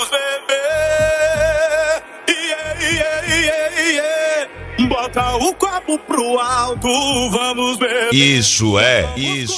vamos beber. Bota o copo pro alto, vamos beber. Isso é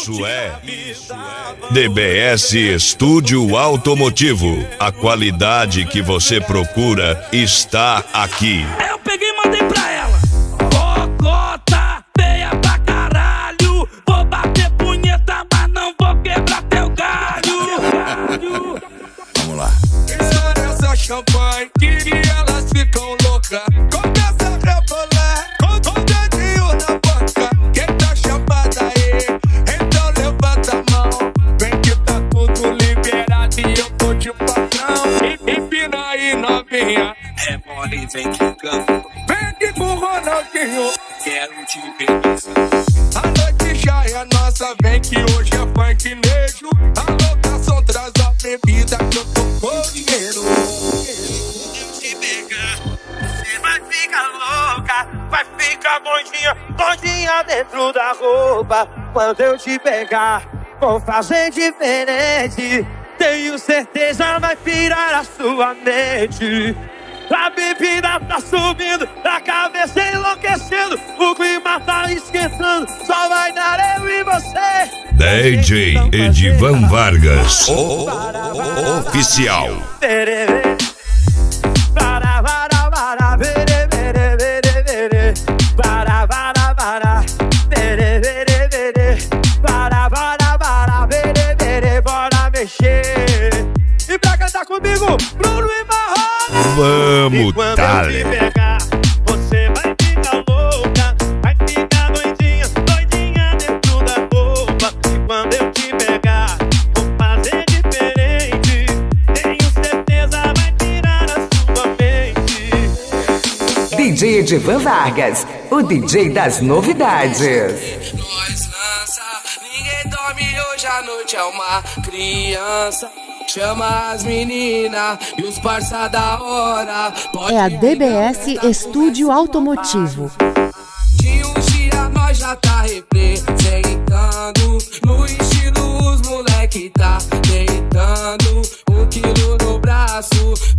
DBS Estúdio Automotivo. A qualidade que você procura está aqui. Eu peguei e mandei pra ela. Cocota, feia pra caralho. Vou bater punheta, mas não vou quebrar teu galho. Vamos lá. Estoura essa champanhe que elas ficam loucas. Começa a rebolar com o dedinho na boca. Quem tá chamada aí, então levanta a mão. Vem que tá tudo liberado e eu tô de patrão. Empina aí, novinha. É mole, vem quicando. Vem aqui com o Ronaldinho. Quero te ver. A noite já é nossa, vem que hoje é funknejo. A locação traz a bebida que eu tô com dinheiro. Eu te pegar, você vai ficar louca. Vai ficar bondinha dentro da roupa. Quando eu te pegar, vou fazer diferente. Tenho certeza vai pirar a sua mente. A bebida tá subindo, a cabeça enlouquecendo. O clima tá esquentando, só vai dar eu e você. DJ Edivan Vargas, oficial. Bora mexer. E pra cantar comigo, Bruno e Marrone. Vamos, Tale. Você vai ficar louca, vai ficar doidinha dentro da roupa. E quando eu te pegar, vou fazer diferente. Tenho certeza vai tirar a sua mente. DJ Edivan Vargas, o DJ das novidades. Nós lança, ninguém dorme hoje à noite, é uma criança. Chama as meninas e os parça da hora. É a DBS Estúdio Automotivo. De um dia nós já tá representando. No estilo os moleque tá deitando. 1 quilo no braço,